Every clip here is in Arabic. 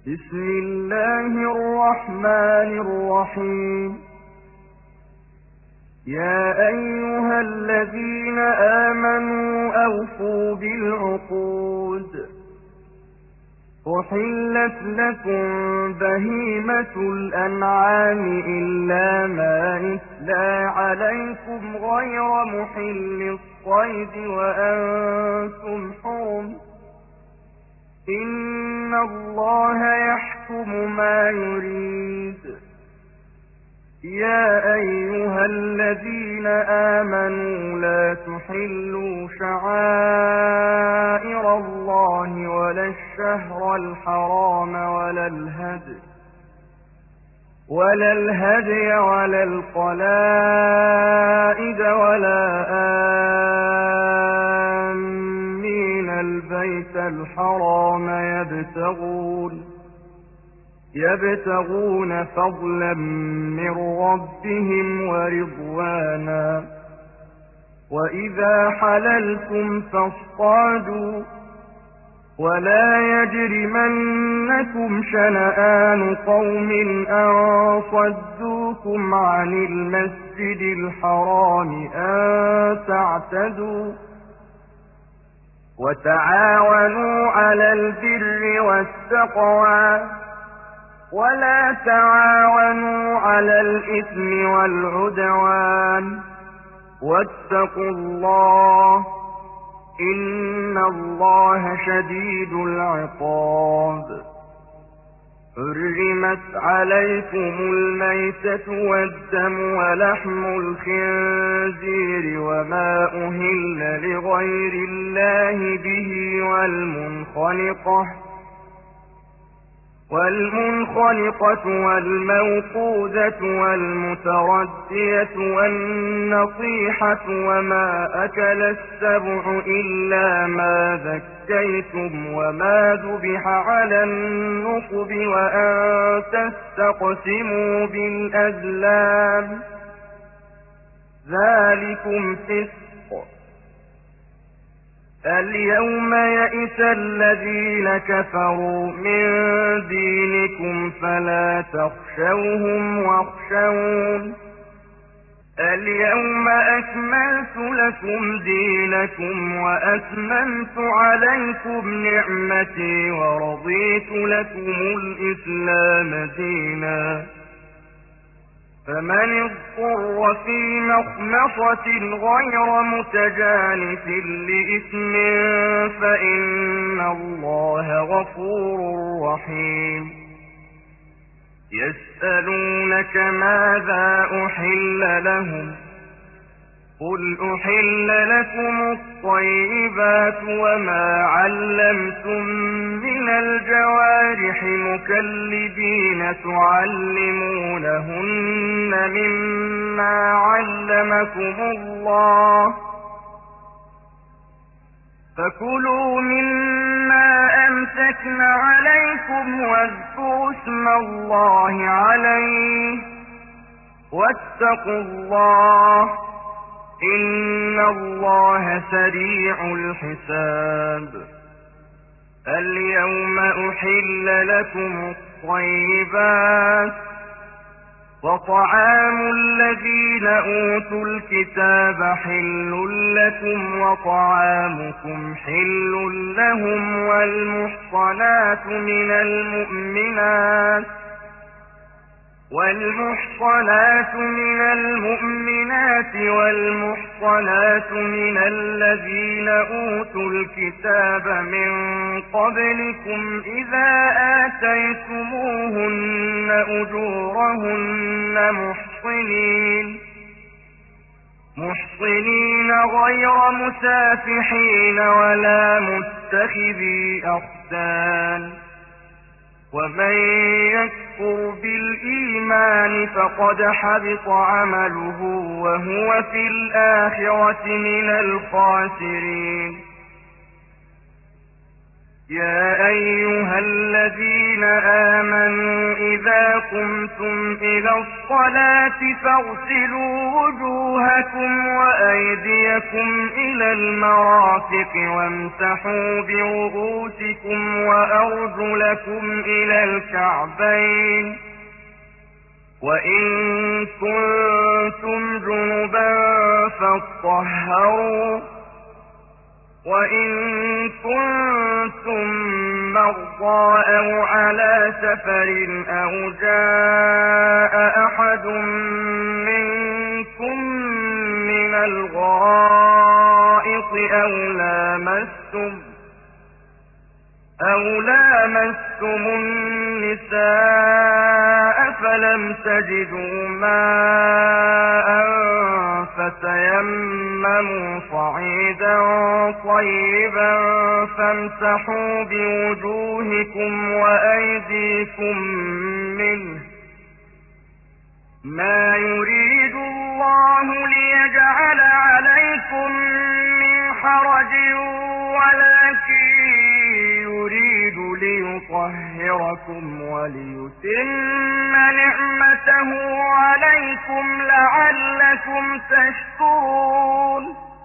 بسم الله الرحمن الرحيم. يا أيها الذين آمنوا أوفوا بالعقود. أحلت لكم بهيمة الأنعام إلا ما يتلى عليكم غير محل الصيد وأنتم حرم. إن الله يحكم ما يريد. يا أيها الذين آمنوا لا تحلوا شعائر الله ولا الشهر الحرام ولا الهدي ولا القلائد ولا آمين البيت الحرام يبتغون فضلا من ربهم ورضوانا. وإذا حللتم فاصطادوا ولا يجرمنكم شنآن قوم أن صدوكم عن المسجد الحرام أن تعتدوا. وتعاونوا على البر والتقوى ولا تعاونوا على الإثم والعدوان. واتقوا الله إن الله شديد العقاب. حرمت عليكم الميتة والدم ولحم الخنزير وما أهل لغير الله به والمنخنقة والموقوذة والمتردية والنطيحة وما أكل السبع إلا ما ذكيتم وما ذبح على النصب وأن تستقسموا بالأزلام ذلكم فسق. اليوم يئس الذين كفروا من دينكم فلا تخشوهم واخشون. اليوم أكملت لكم دينكم وأتممت عليكم نعمتي ورضيت لكم الإسلام دينا. فمن اضطر في مخمصة غير متجانف لإثم فإن الله غفور رحيم. يسألونك ماذا أحل لهم قل أحل لكم الطيبات وما علمتم من الجوارح مكلبين تعلمونهن مما علمكم الله فكلوا مما أمسكن عليكم واذكروا اسم الله عليه واتقوا الله إن الله سريع الحساب. اليوم أحل لكم الطيبات وطعام الذين أوتوا الكتاب حل لكم وطعامكم حل لهم والمحصنات من المؤمنات والمحصنات من الذين أوتوا الكتاب من قبلكم إذا آتيتموهن أجورهن محصنين غير مسافحين ولا متخذي أخدان. ومن يكفر بالإيمان فقد حبط عمله وهو في الآخرة من الخاسرين. يا أيها الذين آمنوا إذا قمتم إلى الصلاة فاغسلوا وجوهكم وأيديكم إلى المرافق وامسحوا برؤوسكم وأرجلكم إلى الكعبين وإن كنتم جنبا فاطهروا وإن كنتم مرضى أو على سفر أو جاء أحد منكم من الغائط أو لامستم النساء فلم تجدوا ماء فتيمموا صعيدا طيبا فامسحوا بوجوهكم وأيديكم منه ما يريد الله ليجعل عليكم من حرج ولكن يريد ليطهركم وليتم نعمته عليكم لعلكم تشكرون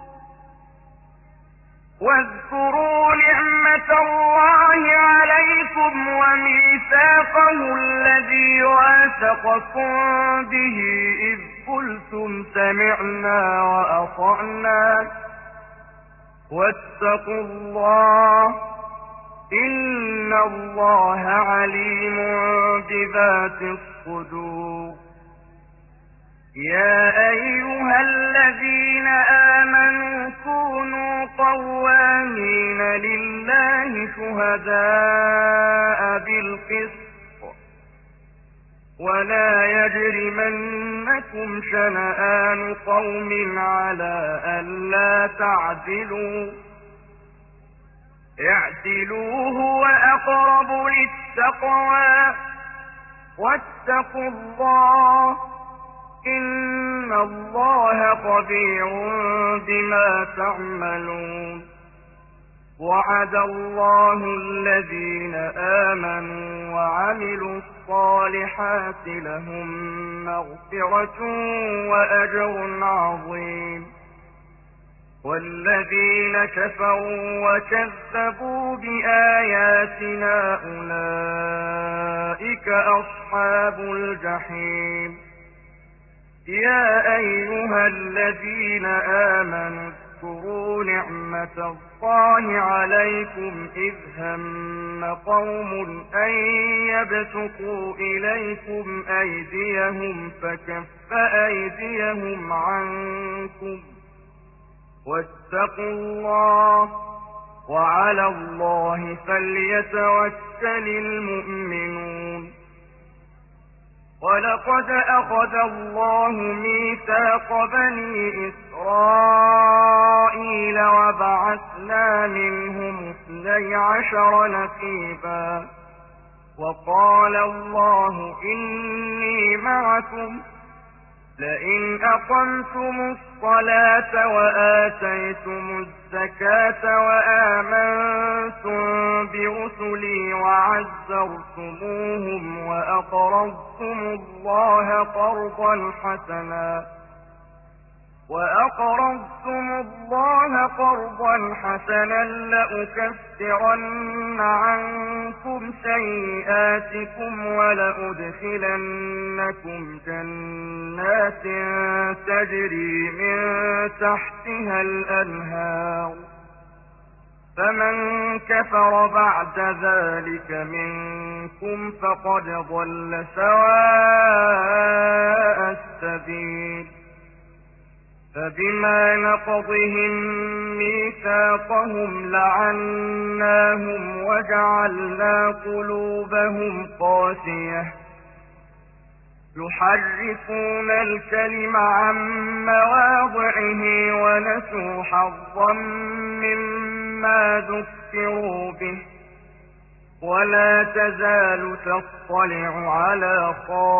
واذكروا نعمة الله عليكم وميثاقه الذي واثقكم به إذ قلتم سمعنا وأطعنا واتقوا الله إن الله عليم بذات الصدور يا أيها الذين آمنوا كونوا قوامين لله شهداء بالقسط ولا يجرمنكم شنآن قوم على ألا تعدلوا اعدلوا هو أقرب للتقوى واتقوا الله إن الله خبير بما تعملون وعد الله الذين آمنوا وعملوا الصالحات لهم مغفرة وأجر عظيم والذين كفروا وكذبوا بآياتنا أولئك أصحاب الجحيم يا أيها الذين آمنوا اذكروا نعمة الله عليكم إذ هم قوم أن يبسطوا إليكم أيديهم فكف أيديهم عنكم واتقوا الله وعلى الله فليتوكل المؤمنون ولقد أخذ الله ميثاق بني إسرائيل وبعثنا منهم 12 نقيبا وقال الله إني معكم لئن أقمتم الصلاة وآتيتم الزكاة وآمنتم برسلي وعزرتموهم وأقرضتم الله قرضا حسنا لأكفرن عنكم سيئاتكم ولأدخلنكم جنات تجري من تحتها الأنهار فمن كفر بعد ذلك منكم فقد ضل سواء السبيل فبما نقضهم ميثاقهم لعناهم وجعلنا قلوبهم قاسية يحرفون الكلم عن مواضعه ونسوا حظا مما ذكروا به ولا تزال تطلع على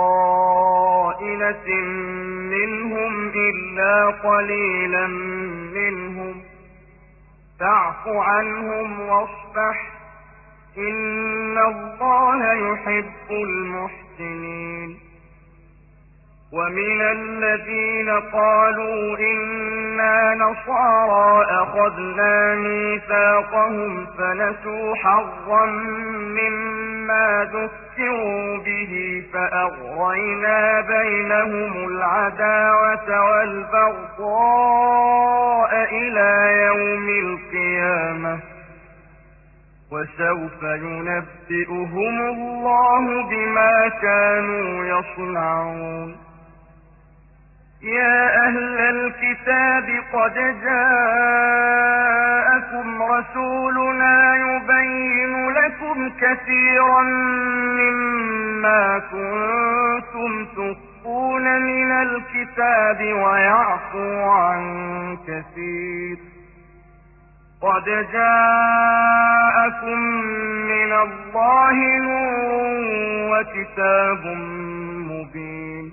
خائنة منهم إلا قليلا منهم فاعف عنهم واصفح إن الله يحب المحسنين. ومن الذين قالوا إنا نصارى أخذنا ميثاقهم فنسوا حظا مما ذكروا به فأغرينا بينهم العداوة والبغضاء إلى يوم القيامة وسوف ينبئهم الله بما كانوا يصنعون. يا أهل الكتاب قد جاءكم رسولنا يبين لكم كثيرا مما كنتم تخفون من الكتاب ويعفو عن كثير. قد جاءكم من الله نور وكتاب مبين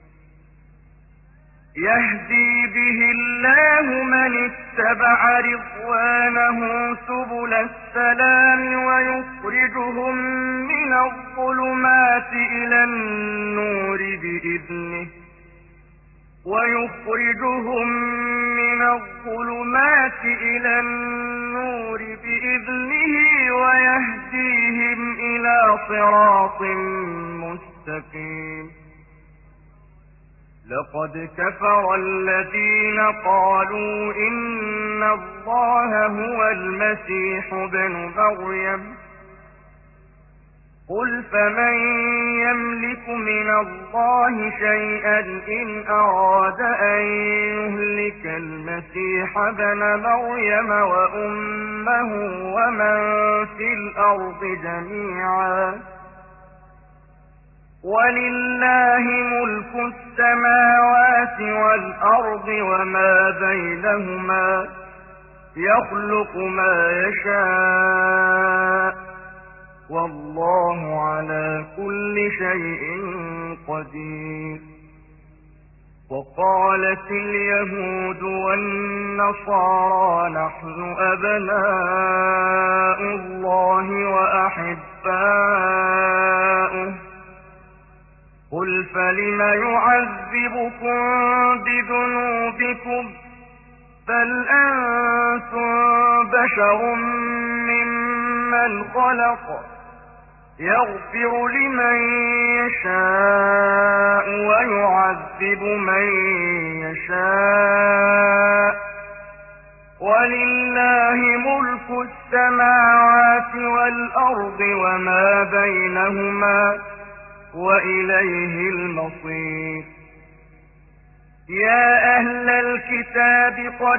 يهدي به الله من اتبع رضوانه سبل السلام ويخرجهم من الظلمات إلى النور بإذنه ويهديهم إلى صراط مستقيم. لقد كفر الذين قالوا إن الله هو المسيح ابن مريم قل فمن يملك من الله شيئا إن أراد أن يهلك المسيح ابن مريم وأمه ومن في الأرض جميعا ولله ملك السماوات والأرض وما بينهما يخلق ما يشاء والله على كل شيء قدير. وقالت اليهود والنصارى نحن أبناء الله وأحباؤه قل فلم يعذبكم بذنوبكم بل أنتم بشر ممن خلق يغفر لمن يشاء ويعذب من يشاء ولله ملك السماوات والأرض وما بينهما وإليه المصير. يا أهل الكتاب قد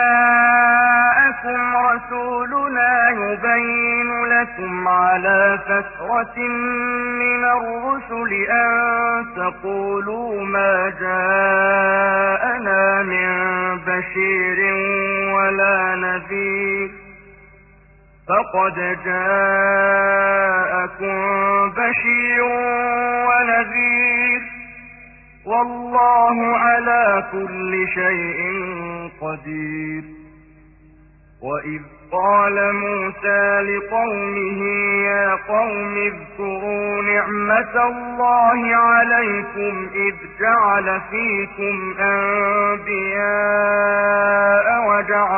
جاءكم رسولنا يبين لكم على فترة من الرسل أن تقولوا ما جاءنا من بشير ولا نذير فقد جاءكم بشير ونذير والله على كل شيء قدير. وإذ قال موسى لقومه يا قوم اذكروا نعمة الله عليكم إذ جعل فيكم أنبياء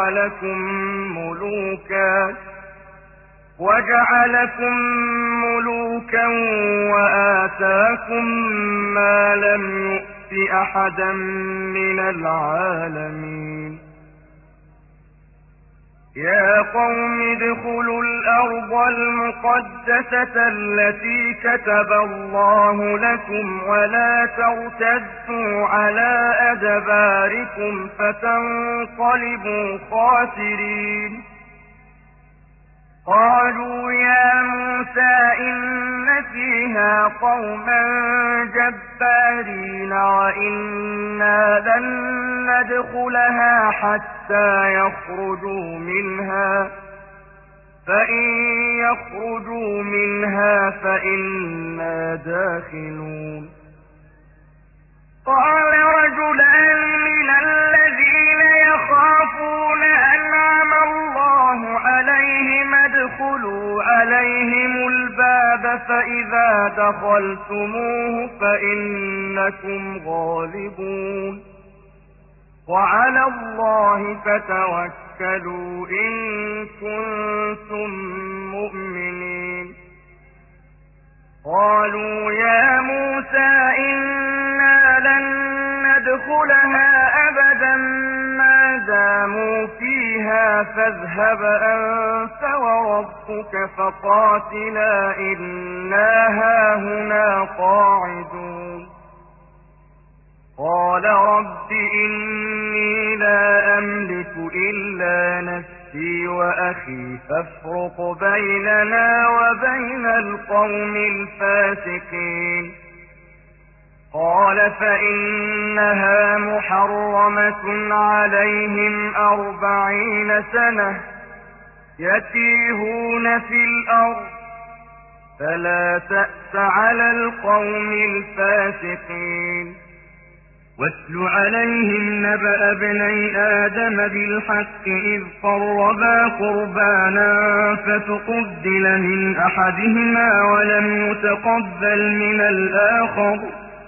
وجعلكم ملوكا وآتاكم ما لم يؤت أحدا من العالمين. يا قوم ادخلوا الأرض المقدسة التي كتب الله لكم ولا ترتدوا على أدباركم فتنقلبوا خاسرين. قالوا يا موسى إن فيها قوما جبارين وإنا لن ندخلها حتى يخرجوا منها فإن يخرجوا منها فإنا داخلون. قال رجلان من الذين يخافون أنعم الله عليهم ادخلوا عليهم الباب فإذا دخلتموه فإنكم غالبون وعلى الله فتوكلوا إن كنتم مؤمنين قالوا يا موسى إنا لن ندخلها أبدا ما داموا فيها فاذهب أنت وربك فقاتلا إنا هاهنا قاعدون قال رب إني لا أملك إلا نفسي وأخي فافرق بيننا وبين القوم الفاسقين قال فإنها محرمة عليهم 40 سنة يتيهون في الأرض فلا تأس على القوم الفاسقين واتل عليهم نبأ ابني آدم بالحق إذ قربا قربانا فتقبل من أحدهما ولم يتقبل من الآخر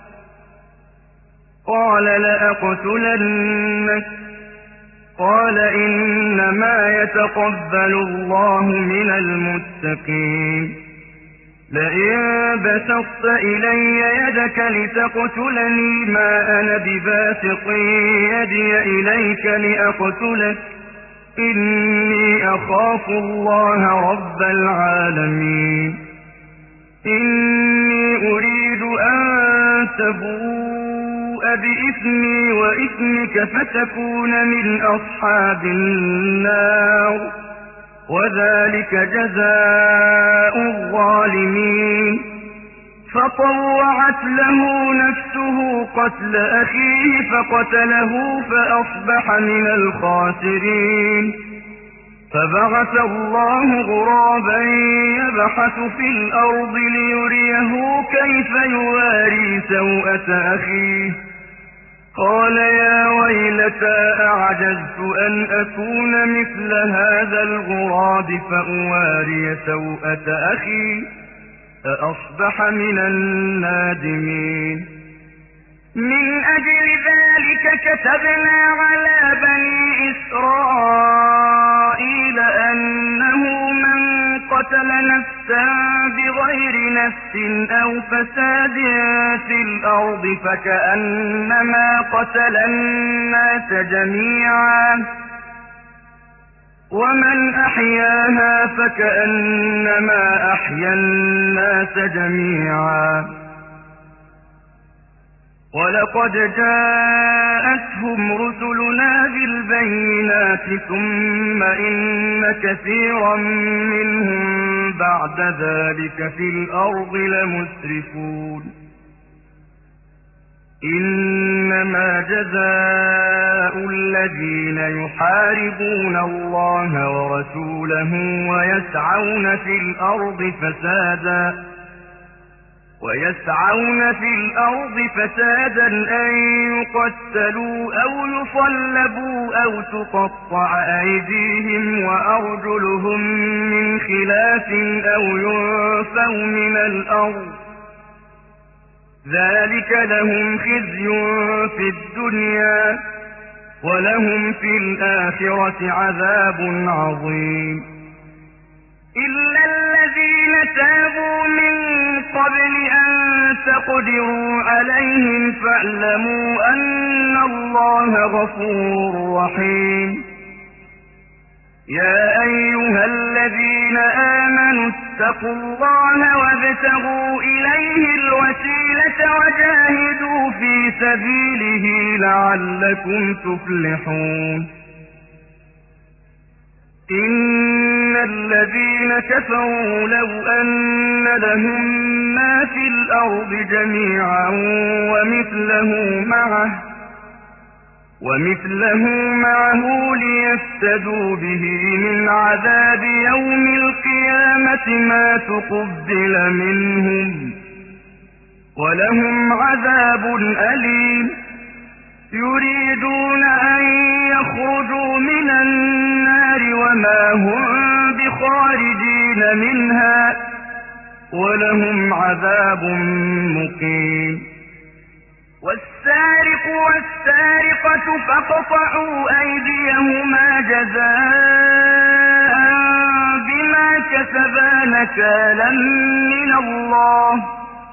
قال لأقتلنك قال إنما يتقبل الله من المتقين لئن بسطت إلي يدك لتقتلني ما أنا بباسط يدي إليك لأقتلك إني أخاف الله رب العالمين إني أريد أن تبوء بإثمي وإثمك فتكون من أصحاب النار وذلك جزاء الظالمين فطوعت له نفسه قتل أخيه فقتله فأصبح من الخاسرين فبعث الله غرابا يبحث في الأرض ليريه كيف يواري سوءة أخيه قال يا ويلتى أعجزت أن أكون مثل هذا الغراب فأواري سوءة أخي فأصبح من النادمين من أجل ذلك كتبنا على بني إسرائيل أنه من قتل نفسا بغير نفس أو فساد في الأرض فكأنما قتل الناس جميعا ومن أحياها فكأنما أحيا الناس جميعا ولقد جاءتهم رسلنا بالبينات ثم إن كثيرا منهم بعد ذلك في الأرض لمسرفون إنما جزاء الذين يحاربون الله ورسوله ويسعون في الأرض فسادا أن يقتلوا أو يصلبوا أو تقطع أيديهم وأرجلهم من خلاف أو ينفوا من الأرض ذلك لهم خزي في الدنيا ولهم في الآخرة عذاب عظيم إلا الذين تابوا من قبل أن تقدروا عليهم فاعلموا أن الله غفور رحيم يا أيها الذين آمنوا اتقوا الله وابتغوا إليه الوسيلة وجاهدوا في سبيله لعلكم تفلحون إن الذين كفروا لو أن لهم ما في الأرض جميعا ومثله معه ليفتدوا به من عذاب يوم القيامة ما تقبل منهم ولهم عذاب أليم يريدون أن يخرجوا من النار وما هم بخارجين خالدين منها ولهم عذاب مقيم. والسارق والسارقة فاقطعوا أيديهما جزاء بما كسبا نكالا من الله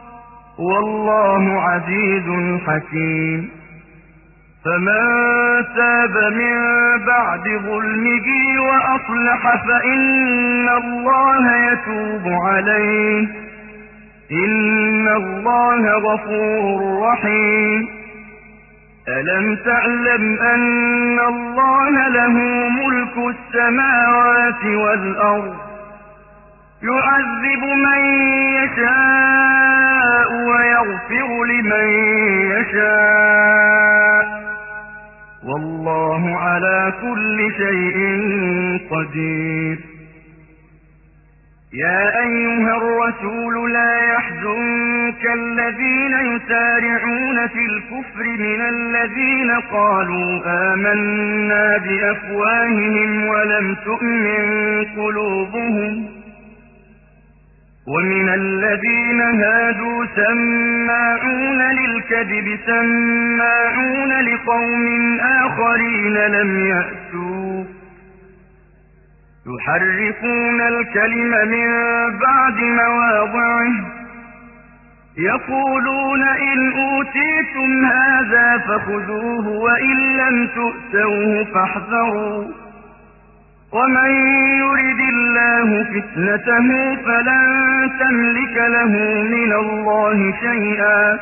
والله عزيز حكيم. فمن تاب من بعد ظلمه وأصلح فإن الله يتوب عليه إن الله غفور رحيم. ألم تعلم أن الله له ملك السماوات والأرض يعذب من يشاء ويغفر لمن يشاء والله على كل شيء قدير. يا أيها الرسول لا يحزنك الذين يسارعون في الكفر من الذين قالوا آمنا بأفواههم ولم تؤمن قلوبهم ومن الذين هادوا سماعون للكذب سماعون لقوم آخرين لم يأتوا يحرفون الكلم من بعد مواضعه يقولون إن أوتيتم هذا فخذوه وإن لم تؤتوه فاحذروا ومن يرد الله فتنته فلن تملك له من الله شيئا.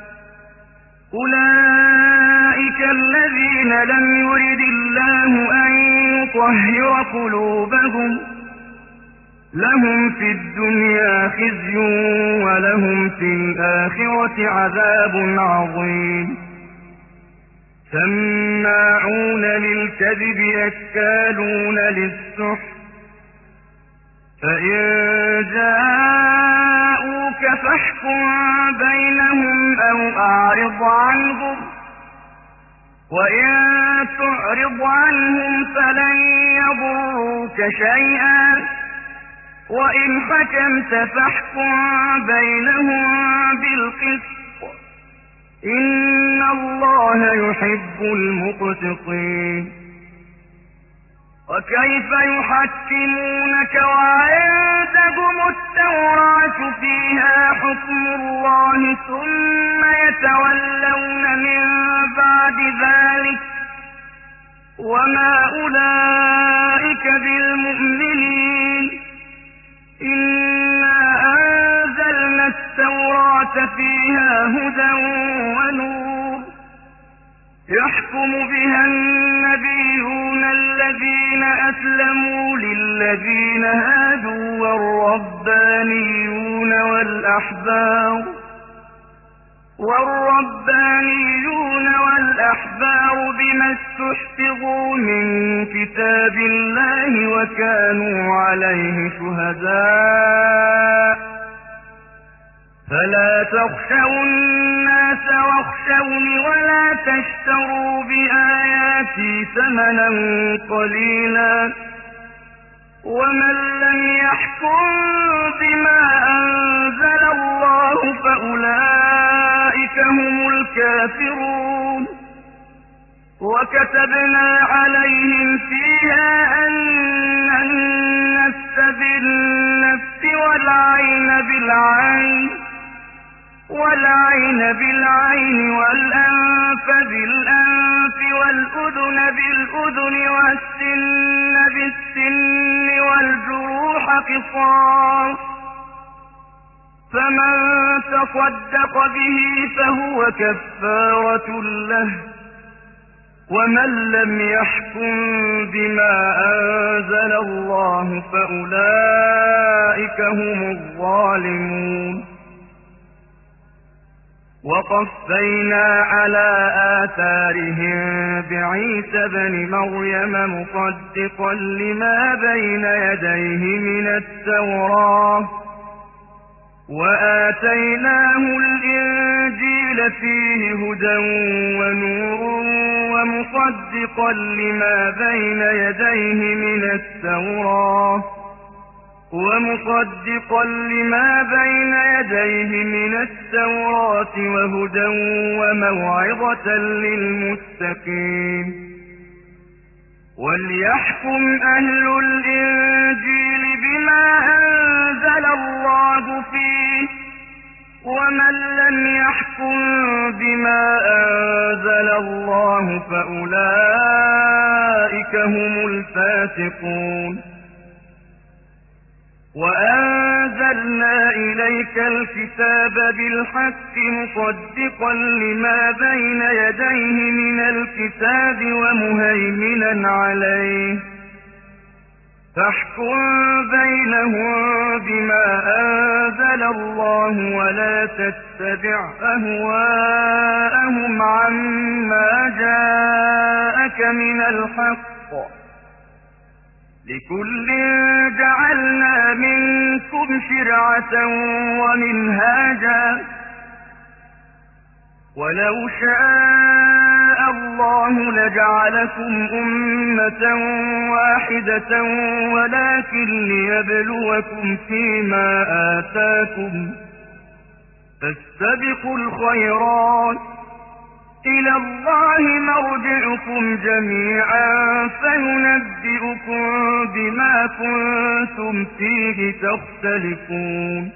أولئك الذين لم يرد الله أن يطهر قلوبهم لهم في الدنيا خزي ولهم في الآخرة عذاب عظيم. سماعون للكذب أكالون للسحت فإن جاءوك فاحكم بينهم أو أعرض عنهم وإن تعرض عنهم فلن يضروك شيئا وإن حكمت فاحكم بينهم بالقسط إن الله يحب المقسطين. وكيف يحكمونك وعندهم التوراة فيها حكم الله ثم يتولون من بعد ذلك وما أولئك بالمؤمنين. إنا أنزلنا التوراة فيها هدى ونور يحكم بها النبيون الذين أسلموا للذين هادوا والربانيون والأحبار بما استحفظوا من كتاب الله وكانوا عليه شهداء فلا تخشوا الناس واخشوني ولا تشتروا بآياتي ثمنا قليلا ومن لم يحكم بما أنزل الله فأولئك هم الكافرون. وكتبنا عليهم فيها أن النفس بالنفس والعين بالعين والأنف بالأنف والأذن بالأذن والسن بالسن والجروح قصاص فمن تصدق به فهو كفارة له ومن لم يحكم بما أنزل الله فأولئك هم الظالمون. وقفينا على آثارهم بعيسى ابن مريم مصدقا لما بين يديه من التوراة وآتيناه الإنجيل فيه هدى ونور ومصدقا لما بين يديه من التوراة ومصدقا لما بين يديه من التوراة وهدى وموعظة للمتقين وليحكم أهل الإنجيل بما أنزل الله فيه ومن لم يحكم بما أنزل الله فأولئك هم الفاسقون وأنزلنا إليك الكتاب بالحق مصدقا لما بين يديه من الكتاب ومهيمنا عليه فاحكم بينهم بما أنزل الله ولا تتبع أهواءهم عما جاءك من الحق لكل جعلنا منكم شرعة ومنهاجا ولو شاء الله لجعلكم أمة واحدة ولكن ليبلوكم فيما آتاكم فاستبقوا الخيرات إلى الله مرجعكم جميعا فينبئكم بما كنتم فيه تختلفون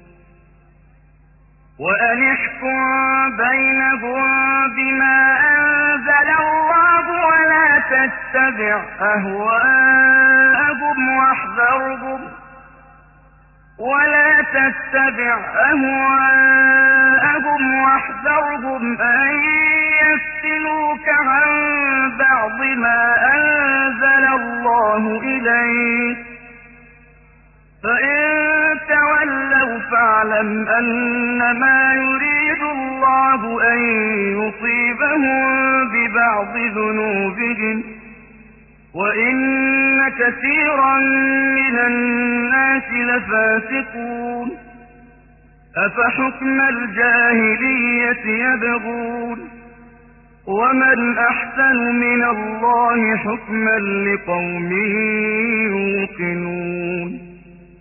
وأن احكم بينهم بما أنزل الله ولا تتبع أهواءهم واحذرهم أن يفتنوك عن بعض ما أنزل الله إليك فإن تولوا فاعلم أنما يريد الله أن يصيبهم ببعض ذنوبهم وإن كثيرا من الناس لفاسقون أفحكم الجاهلية يبغون ومن أحسن من الله حكما لقوم يوقنون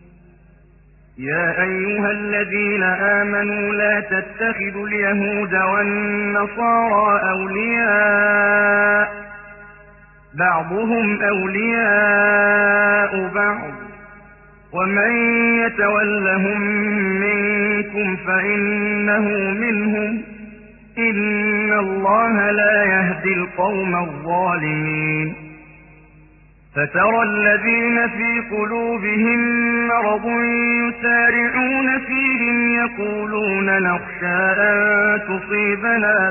يا أيها الذين آمنوا لا تتخذوا اليهود والنصارى أولياء بعضهم أولياء بعض ومن يتولهم منكم فإنه منهم إن الله لا يهدي القوم الظالمين فترى الذين في قلوبهم مرض يسارعون فيهم يقولون نخشى أن تصيبنا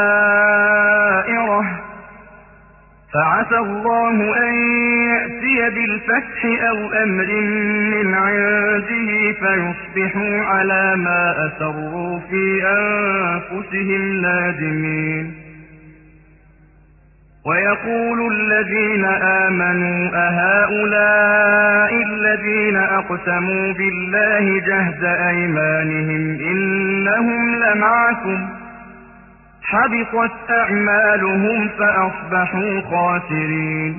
دائرة فعسى الله أن يأتي بالفتح أو أمر من عنده فيصبحوا على ما أسروا في أنفسهم نادمين ويقول الذين آمنوا أهؤلاء الذين أقسموا بالله جهد أيمانهم إنهم لمعكم حبطت أعمالهم فأصبحوا خاسرين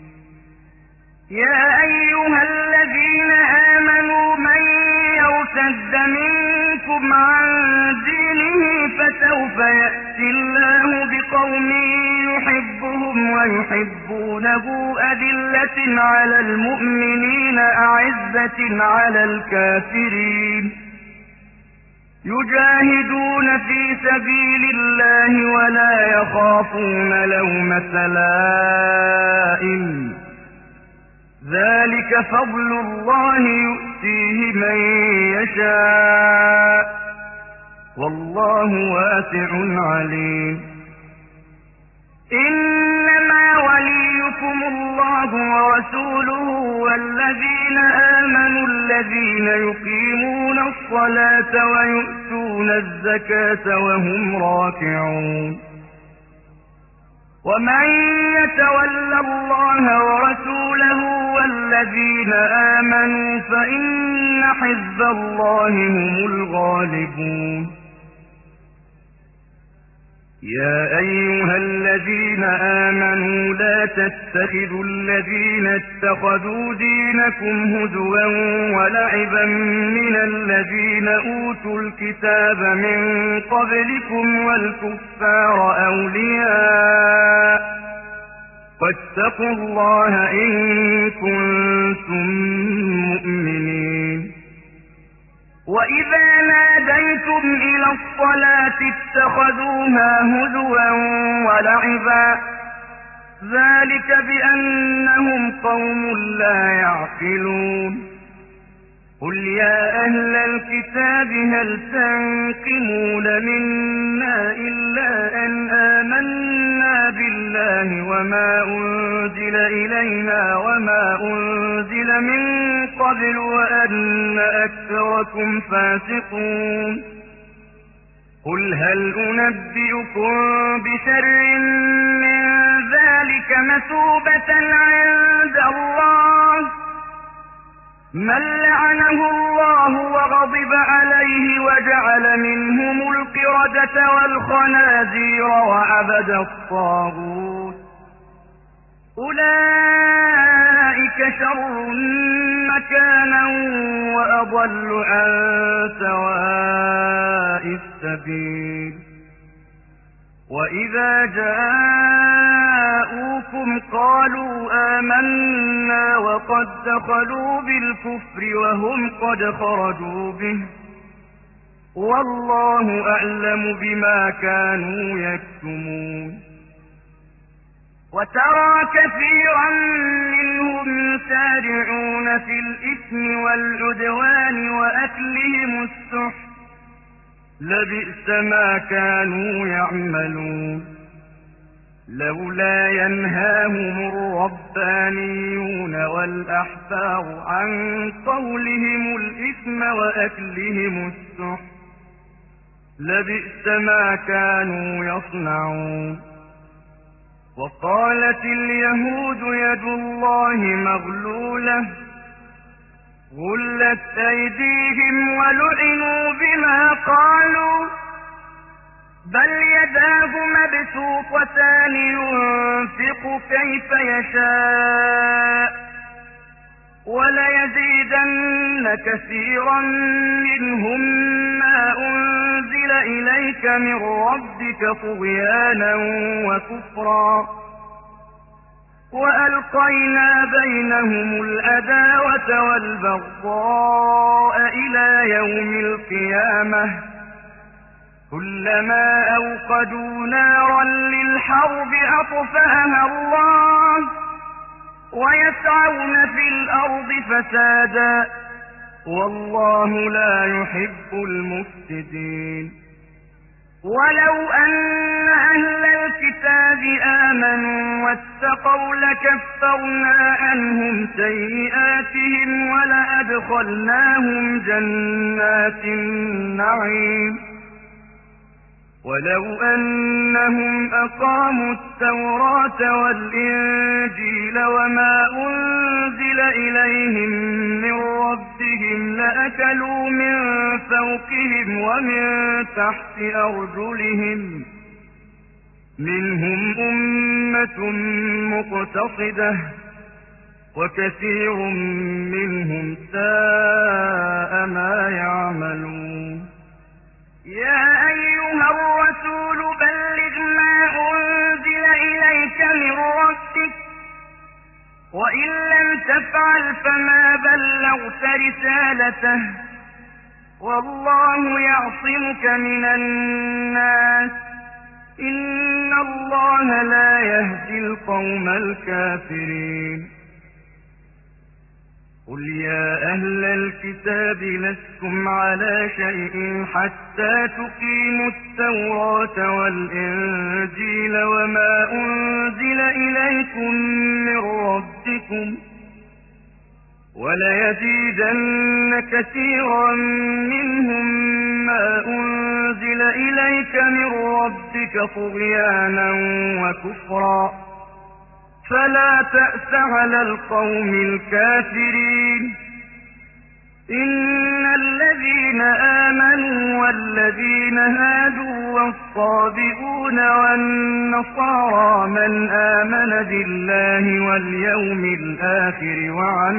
يا أيها الذين آمنوا من يرتد منكم عن دينه فسوف يأتي الله بقوم يحبهم ويحبونه أذلة على المؤمنين أعزة على الكافرين يجاهدون في سبيل الله ولا يخافون لومة لائم ذلك فضل الله يؤتيه من يشاء والله واسع عليم إنما وليكم الله ورسوله والذين آمنوا الذين يقيمون الصلاة ويؤتون الزكاة وهم راكعون ومن يتول الله ورسوله والذين آمنوا فإن حزب الله هم الغالبون يا أيها الذين آمنوا لا تتخذوا الذين اتخذوا دينكم هزوا ولعبا من الذين أوتوا الكتاب من قبلكم والكفار أولياء واتقوا الله إن كنتم مؤمنين. وإذا ناديتم إلى الصلاة اتخذوها هزوا ولعبا ذلك بأنهم قوم لا يعقلون. قل يا أهل الكتاب هل تنقمون منا إلا أن آمنا بالله وما أنزل إلينا وما أنزل من قبل وأن أكثركم فاسقون. قل هل أنبئكم بشر من ذلك مثوبة عند الله من لعنه الله وغضب عليه وجعل منهم القردة والخنازير وعبد الطاغوت أولئك شر مكانا وأضل عن سواء السبيل. وإذا جاءوكم قالوا آمنا وقد دخلوا بالكفر وهم قد خرجوا به والله أعلم بما كانوا يكتمون. وترى كثيرا منهم يسارعون في الإثم والعدوان وأكلهم السحت لبئس ما كانوا يعملون. لولا ينهاهم الربانيون والأحبار عن قولهم الإثم وأكلهم السحت لبئس ما كانوا يصنعون. وقالت اليهود يد الله مغلولة غلت أيديهم ولعنوا بما قالوا بل يداه مبسوطتان ينفق كيف يشاء وليزيدن كثيرا منهم ما أنزل إليك من ربك طغيانا وكفرا وألقينا بينهم العداوة والبغضاء إلى يوم القيامة كلما أوقدوا نارا للحرب أطفأها الله ويسعون في الأرض فسادا والله لا يحب المفسدين. ولو أن أهل الكتاب آمنوا واتقوا لكفرنا عنهم سيئاتهم ولأدخلناهم جنات النعيم. ولو أنهم أقاموا التوراة والإنجيل وما أنزل إليهم من ربهم لأكلوا من فوقهم ومن تحت أرجلهم منهم أمة مقتصدة وكثير منهم ساء ما يعملون. يا أيها الرسول بلغ ما أنزل إليك من ربك وإن لم تفعل فما بلغت رسالته والله يعصمك من الناس إن الله لا يهدي القوم الكافرين. قل يا أهل الكتاب لستم على شيء حتى تقيموا التوراة والإنجيل وما أنزل إليكم من ربكم وليزيدن كثيرا منهم ما أنزل إليك من ربك طغيانا وكفرا فلا تأس على القوم الكافرين. إن الذين آمنوا والذين هادوا والصابئون والنصارى من آمن بالله واليوم الآخر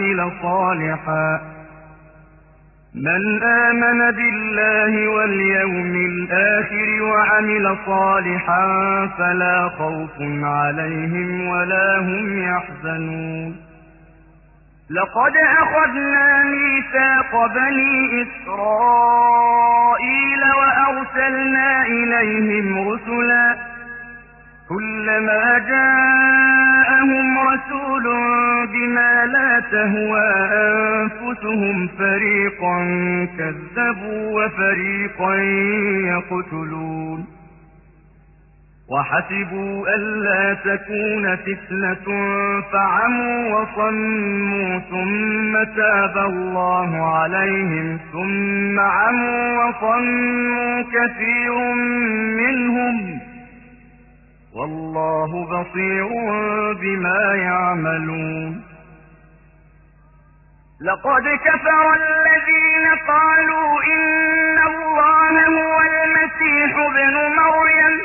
وعمل صالحا فلا خوف عليهم ولا هم يحزنون لقد أخذنا ميثاق بني إسرائيل وأرسلنا إليهم رسلا كلما جاءهم رسول بما لا تهوى أنفسهم فريقا كذبوا وفريقا يقتلون وحسبوا ألا تكون فتنة فعموا وصموا ثم تاب الله عليهم ثم عموا وصموا كثير منهم والله بصير بما يعملون لقد كفر الذين قالوا إن الله هو المسيح ابن مريم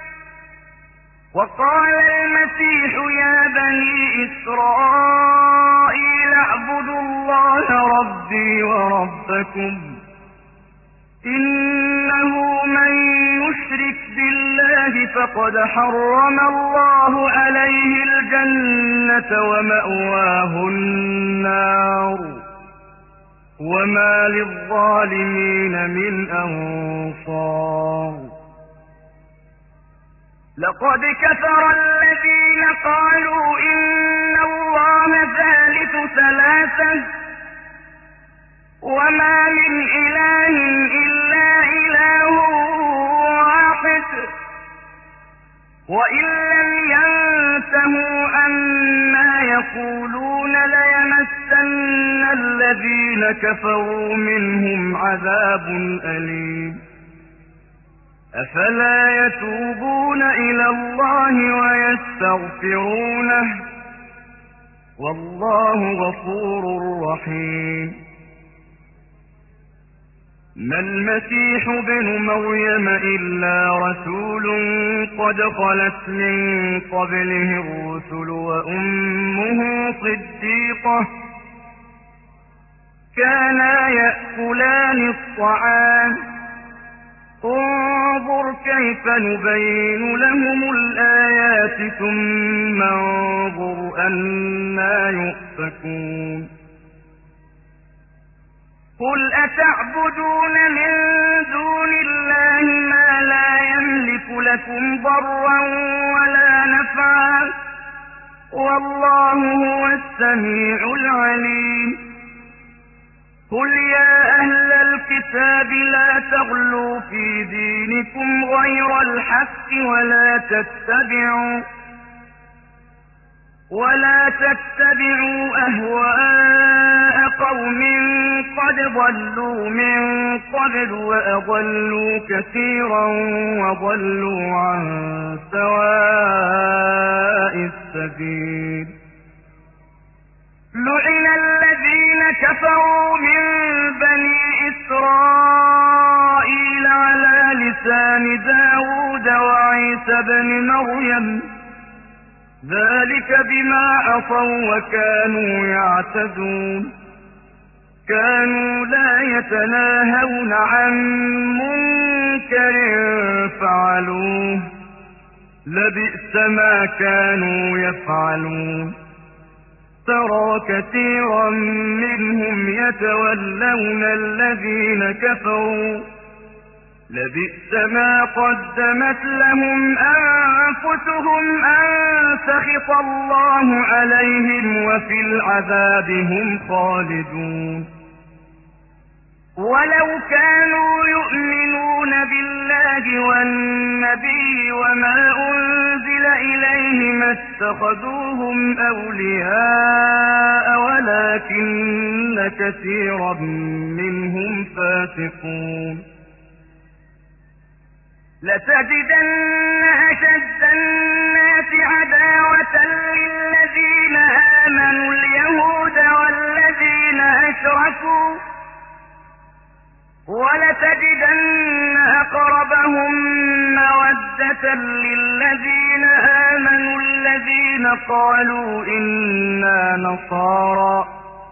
وقال المسيح يا بني إسرائيل اعبدوا الله ربي وربكم إنه من يشرك بالله فقد حرم الله عليه الجنة ومأواه النار وما للظالمين من أنصار لقد كفر الذين قالوا إن الله ثالث ثلاثة وما من إله إلا إله واحد وإن لم ينتهوا عما يقولون ليمسن الذين كفروا منهم عذاب أليم أفلا يتوبون إلى الله ويستغفرونه والله غفور رحيم ما المسيح ابن مريم إلا رسول قد خلت من قبله الرسل وأمه صديقة كانا يأكلان الطعام انظر كيف نبين لهم الآيات ثم انظر أنى يؤفكون قل أتعبدون من دون الله ما لا يملك لكم ضرا ولا نفعا والله هو السميع العليم قل يا أهل الكتاب لا تغلوا في دينكم غير الحق ولا تتبعوا أهواء قوم قد ضلوا من قبل وأضلوا كثيرا وضلوا عن سواء السبيل لعن الذين كفروا من بني إسرائيل على لسان داود وعيسى بن مريم ذلك بما عصوا وكانوا يعتدون كانوا لا يتناهون عن منكر فعلوه لبئس ما كانوا يفعلون ترى كثيرا منهم يتولون الذين كفروا لبئس ما قدمت لهم أنفسهم أن سخط الله عليهم وفي العذاب هم خالدون ولو كانوا يؤمنون بالله والنبي وما أنزل إليه ما اتخذوهم أولياء ولكن كثيرا منهم فاسقون لتجدن أشد الناس عداوة للذين آمنوا اليهود والذين أشركوا ولتجدن أقربهم مودة للذين آمنوا الذين قالوا إنا نصارى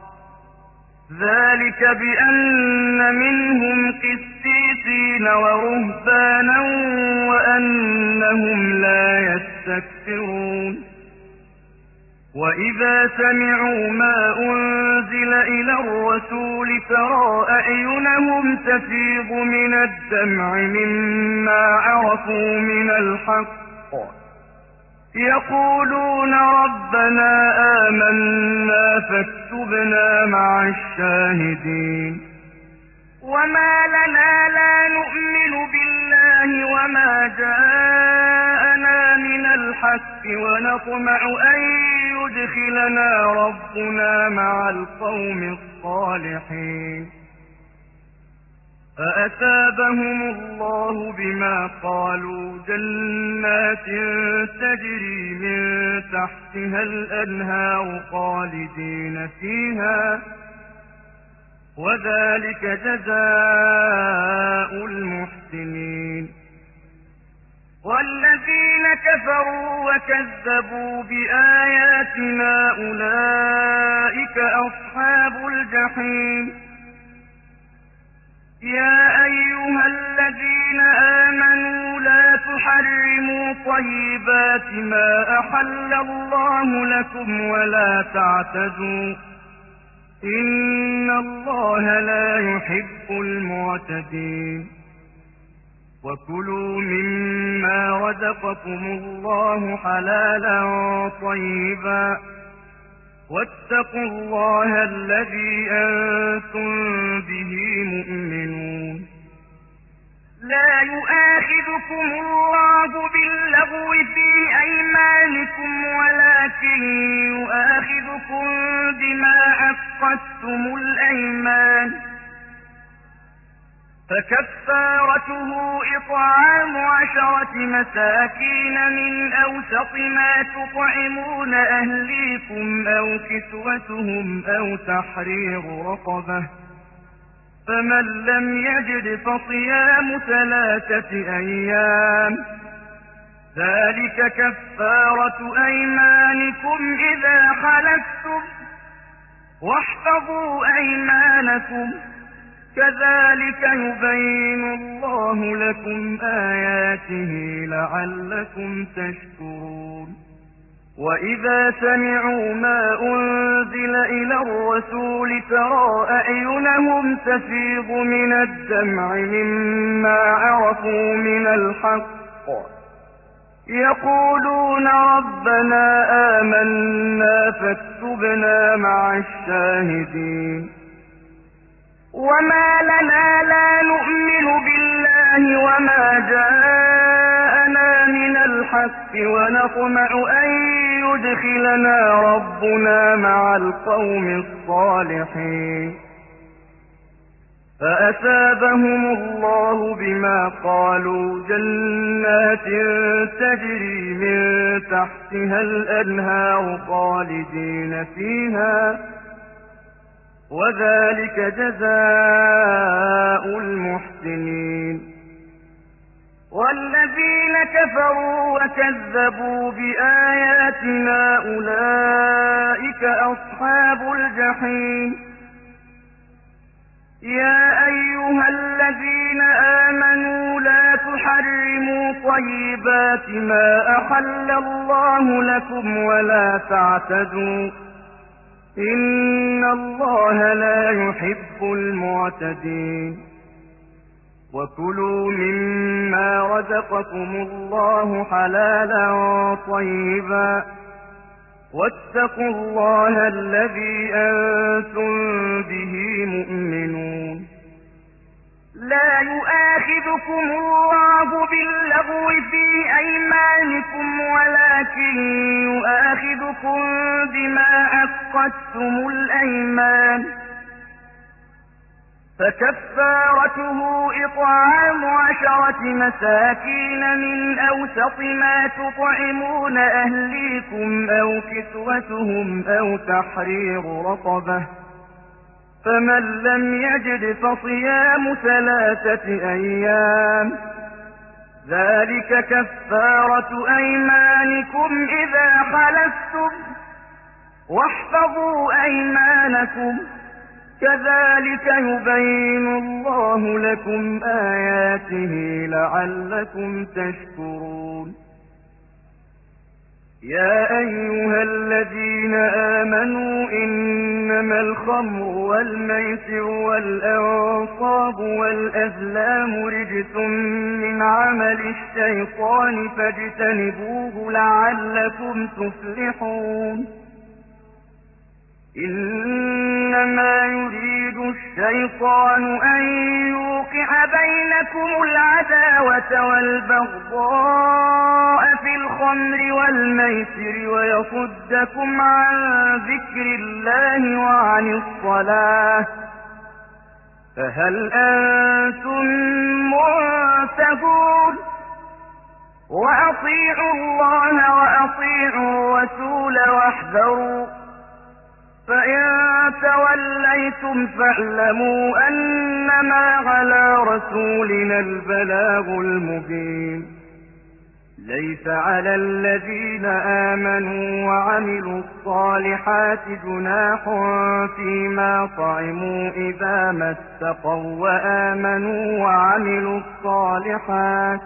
ذلك بأن منهم قسيسين ورهبانا وأنهم لا يستكبرون وإذا سمعوا ما أنزل إلى الرسول ترى أعينهم تفيض من الدمع مما عرفوا من الحق يقولون ربنا آمنا فاكتبنا مع الشاهدين وما لنا لا نؤمن بالله وما جاءنا من الحق ونطمع أن يدخلنا ربنا مع القوم الصالحين فأثابهم الله بما قالوا جنات تجري من تحتها الأنهار خالدين فيها وذلك جزاء المحسنين والذين كفروا وكذبوا بآياتنا أولئك أصحاب الجحيم يا أيها الذين آمنوا لا تحرموا طيبات ما أحل الله لكم ولا تعتدوا إن الله لا يحب المعتدين وكلوا مما رزقكم الله حلالا طيبا واتقوا الله الذي أنتم به مؤمنون لا يؤاخذكم الله باللغو في أيمانكم ولكن يؤاخذكم بما عقدتم الأيمان فكفارته إطعام 10 مساكين من أوسط ما تطعمون أهليكم أو كسوتهم أو تحرير رقبة فمن لم يجد فصيام 3 أيام ذلك كفارة أيمانكم إذا حلفتم واحفظوا أيمانكم كذلك يبين الله لكم آياته لعلكم تشكرون وإذا سمعوا ما أنزل إلى الرسول ترى أعينهم تفيض من الدمع مما عرفوا من الحق يقولون ربنا آمنا فاكتبنا مع الشاهدين وما لنا لا نؤمن بالله وما جاءنا من الحق ونطمع أن يدخلنا ربنا مع القوم الصالحين فأثابهم الله بما قالوا جنات تجري من تحتها الأنهار خالدين فيها وذلك جزاء المحسنين والذين كفروا وكذبوا بآياتنا أولئك أصحاب الجحيم يا أيها الذين آمنوا لا تحرموا طيبات ما أحل الله لكم ولا تعتدوا إن الله لا يحب المعتدين وكلوا مما رزقكم الله حلالا طيبا واتقوا الله الذي أنتم به مؤمنون لا يؤاخذكم الله باللغو في أيمانكم ولكن يؤاخذكم بما عقدتم الأيمان فكفارته إطعام 10 مساكين من أوسط ما تطعمون أهليكم أو كسوتهم أو تحرير رقبة فمن لم يجد فصيام 3 أيام ذلك كفارة أيمانكم إذا حلفتم واحفظوا أيمانكم كذلك يبين الله لكم آياته لعلكم تشكرون يا أيها الذين آمنوا إنما الخمر والميسر والأنصاب والأزلام رجس من عمل الشيطان فاجتنبوه لعلكم تفلحون إنما يريد الشيطان أن يوقع بينكم العداوة والبغضاء في الخمر والميسر ويصدكم عن ذكر الله وعن الصلاة فهل أنتم منتهون وأطيعوا الله وأطيعوا الرسول واحذروا فإن توليتم فاعلموا أنما على رسولنا البلاغ المبين ليس على الذين آمنوا وعملوا الصالحات جناح فيما طعموا إذا ما اتقوا وآمنوا وعملوا الصالحات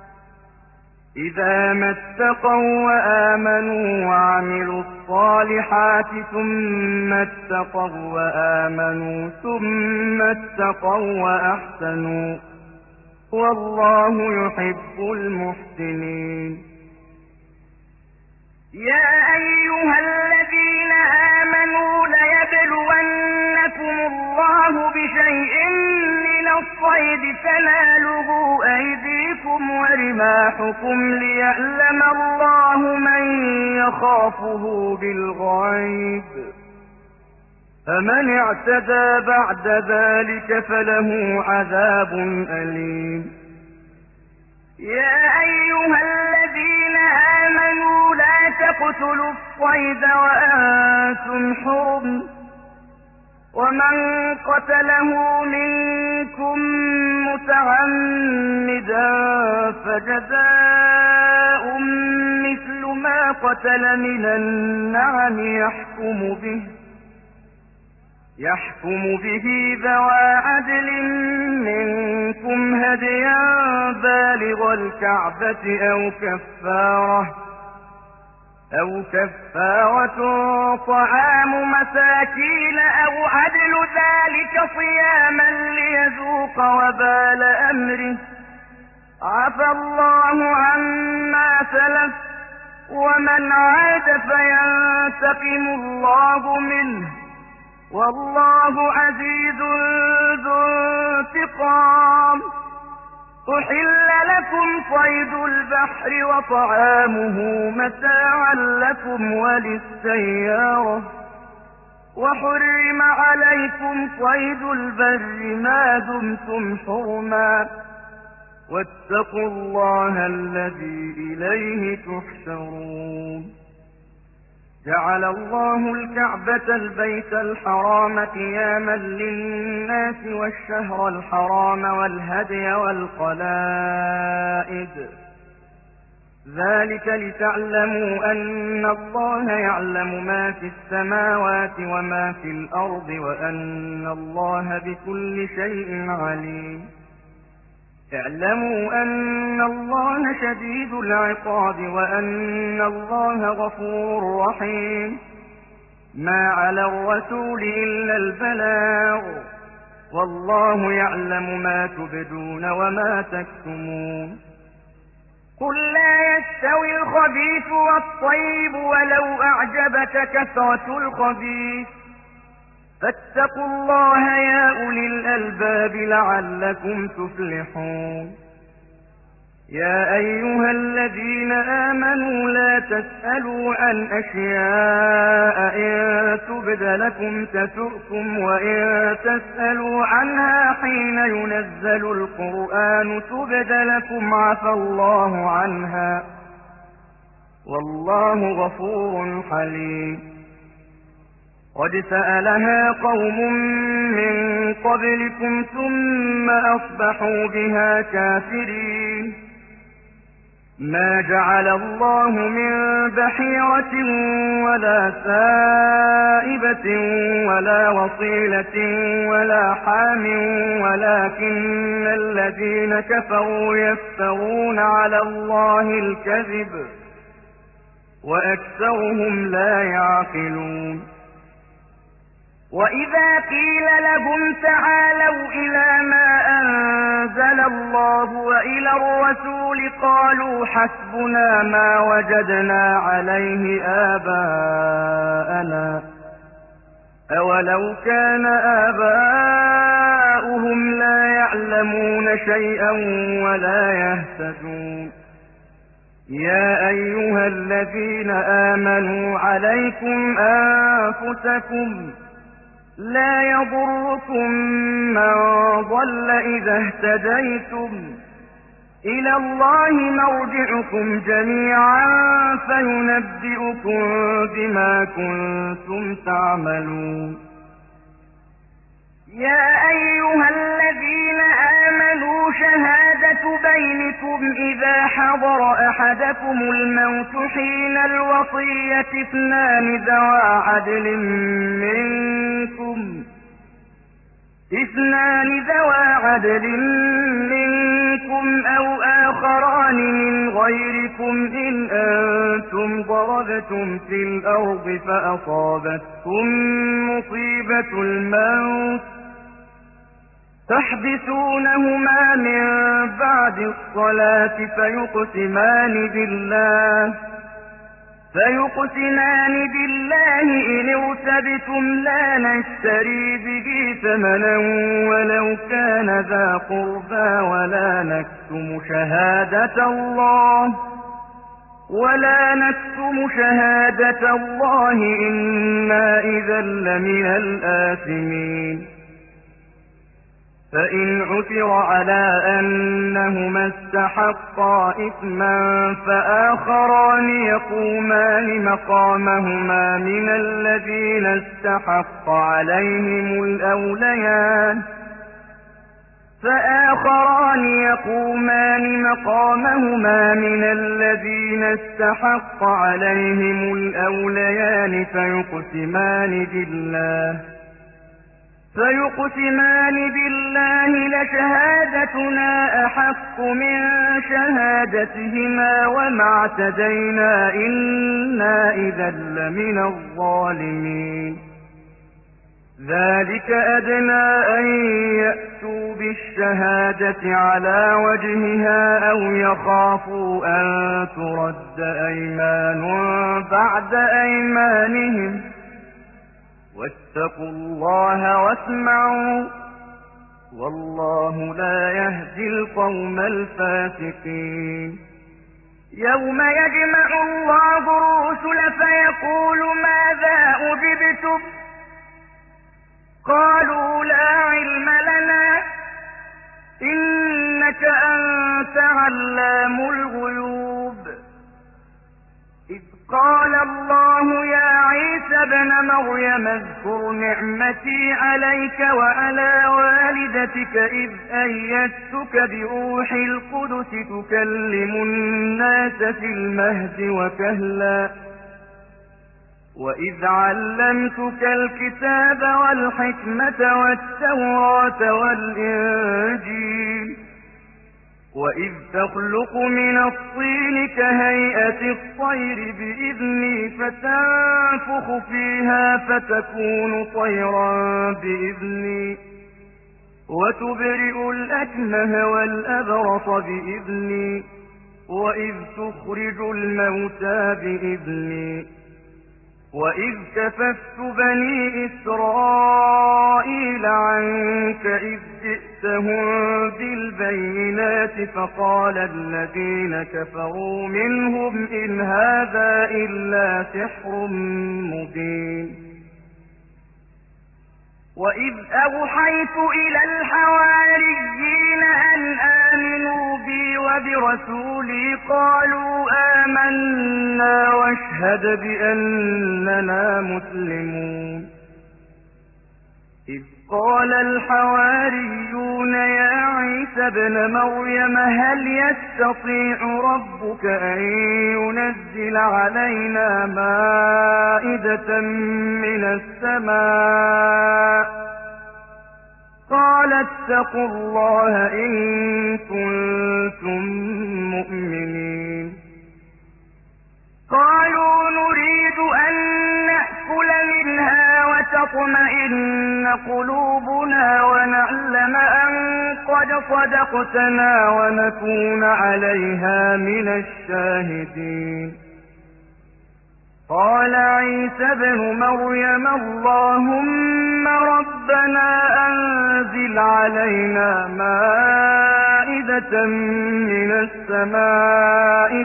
ثم اتقوا وآمنوا ثم اتقوا وأحسنوا والله يحب المحسنين يا أيها الذين آمنوا ليبلونكم الله بشيء من الصيد تناله أيديكم ورماحكم ليعلم الله من يخافه بالغيب فمن اعتدى بعد ذلك فله عذاب أليم يا أيها الذين آمنوا لا تقتلوا الصيد وأنتم حرم ومن قتله منكم متعمدا فجزاء مثل ما قتل من النعم يحكم به ذوى عدل منكم هديا بالغ الكعبة أو كفارة طعام مساكين أو عدل ذلك صياما ليذوق وبال أمره عفى الله عما سلف ومن عاد فينتقم الله منه والله عزيز ذو انتقام أحل لكم صيد البحر وطعامه متاعا لكم وللسيارة وحرم عليكم صيد البر ما دمتم حرما واتقوا الله الذي إليه تحشرون جعل الله الكعبة البيت الحرام قياما للناس والشهر الحرام والهدي والقلائد ذلك لتعلموا أن الله يعلم ما في السماوات وما في الأرض وأن الله بكل شيء عليم اعلموا أن الله شديد العقاب وأن الله غفور رحيم ما على الرسول إلا البلاغ والله يعلم ما تبدون وما تكتمون قل لا يستوي الخبيث والطيب ولو أعجبك كثرة الخبيث فاتقوا الله يا أولي الألباب لعلكم تفلحون يا أيها الذين آمنوا لا تسألوا عن أشياء إن تبد لكم تسؤكم وإن تسألوا عنها حين ينزل القرآن تبد لكم عفى الله عنها والله غفور حليم قد سألها قوم من قبلكم ثم أصبحوا بها كافرين ما جعل الله من بحيرة ولا سائبة ولا وصيلة ولا حام ولكن الذين كفروا يفترون على الله الكذب وأكثرهم لا يعقلون وإذا قيل لهم تعالوا إلى ما أنزل الله وإلى الرسول قالوا حسبنا ما وجدنا عليه آباءنا أولو كان آباؤهم لا يعلمون شيئا ولا يهتدون يا أيها الذين آمنوا عليكم أنفسكم لا يضركم من ضل إذا اهتديتم إلى الله مرجعكم جميعا فينبئكم بما كنتم تعملون يا أيها الذين آمنوا شهادة بينكم إذا حضر أحدكم الموت حين الوصية اثنان ذوى عدل منكم أو آخران من غيركم إن أنتم ضربتم في الأرض فأصابتكم مصيبة الموت تحبسونهما من بعد الصلاة فيقسمان بالله إن ارتبتم لا نشتري به ثمنا ولو كان ذا قربى ولا نكتم شهادة الله إنا إذا لمن الآثمين فإن عثر على أنهما استحقا إثما فآخران يقومان مقامهما من الذين استحق عليهم الأوليان فيقسمان بالله لشهادتنا أحق من شهادتهما وما اعتدينا إنا إذا لمن الظالمين ذلك أدنى أن يأتوا بالشهادة على وجهها أو يخافوا أن ترد أيمان بعد أيمانهم واتقوا الله واسمعوا والله لا يهدي القوم الفاسقين يوم يجمع الله الرسل فيقول ماذا أجبتم قالوا لا علم لنا إنك أنت علام الغيوب إذ قال الله يا عيسى ابن مريم اذكر نعمتي عليك وعلى والدتك إذ أيدتك بروح القدس تكلم الناس في المهد وكهلا وإذ علمتك الكتاب والحكمة والتوراة والإنجيل وإذ تخلق من الطين كهيئة الطير بإذني فتنفخ فيها فتكون طيرا بإذني وتبرئ الأكمه والأبرص بإذني وإذ تخرج الموتى بإذني وإذ كففت بني إسرائيل عنك إذ جئتهم بالبينات فقال الذين كفروا منهم إن هذا إلا سحر مبين وإذ أوحيت إلى الحواريين أن آمنوا بي وبرسولي قالوا آمنا واشهد بأننا مسلمون إذ قال الحواريون يا عيسى ابن مريم هل يستطيع ربك أن ينزل علينا مائدة من السماء قال اتقوا الله إن كنتم مؤمنين قالوا نريد أن نأكل منها وتطمئن قلوبنا ونعلم أن قد صدقتنا ونكون عليها من الشاهدين قال عيسى ابن مريم اللهم ربنا أنزل علينا مائدة من السماء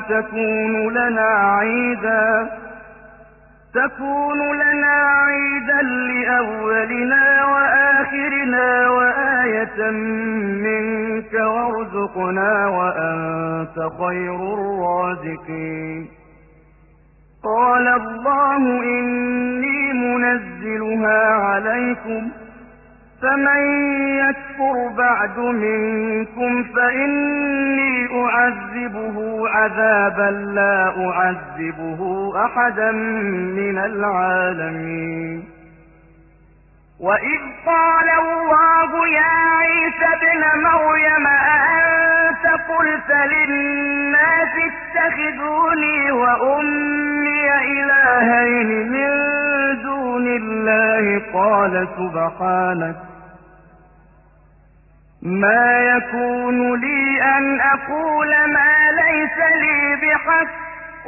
تكون لنا عيدا لأولنا وآخرنا وآية منك وارزقنا وأنت خير الرازقين قال الله إني منزلها عليكم فمن يكفر بعد منكم فإني أعذبه عذابا لا أعذبه أحدا من العالمين وإذ قال الله يا عيسى ابن مريم أأنت قلت للناس اتخذوني وأمي إلهين من دون الله قال سبحانك ما يكون لي أن أقول ما ليس لي بحق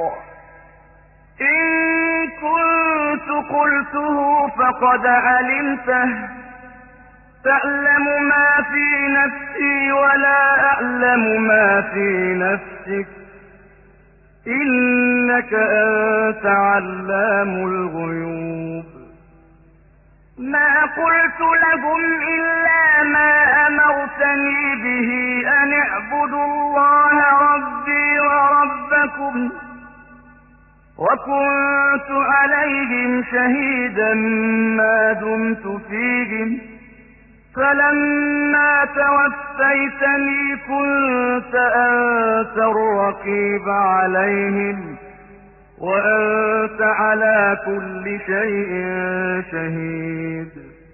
إن كنت قلته فقد علمته تعلم ما في نفسي ولا أعلم ما في نفسك إنك أنت علام الغيوب ما قلت لهم إلا ما أمرتني به أن اعبدوا الله ربي وربكم وكنت عليهم شهيدا ما دمت فيهم فلما توفيتني كنت أنت الرقيب عليهم وأنت على كل شيء شهيد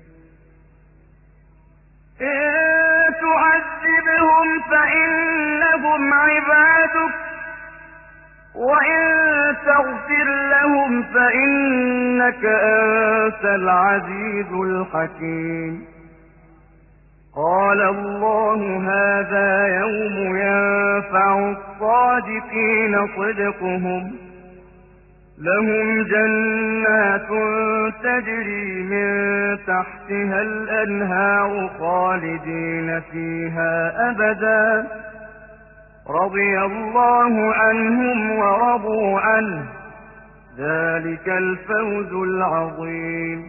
إن تعذبهم فإنهم عبادك وإن تغفر لهم فإنك أنت العزيز الحكيم قال الله هذا يوم ينفع الصادقين صدقهم لهم جنات تجري من تحتها الأنهار خالدين فيها أبدا رضي الله عنهم ورضوا عنه ذلك الفوز العظيم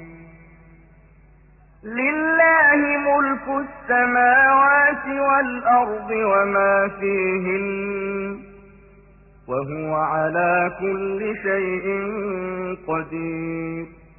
لله ملك السماوات والأرض وما فيهن وهو على كل شيء قدير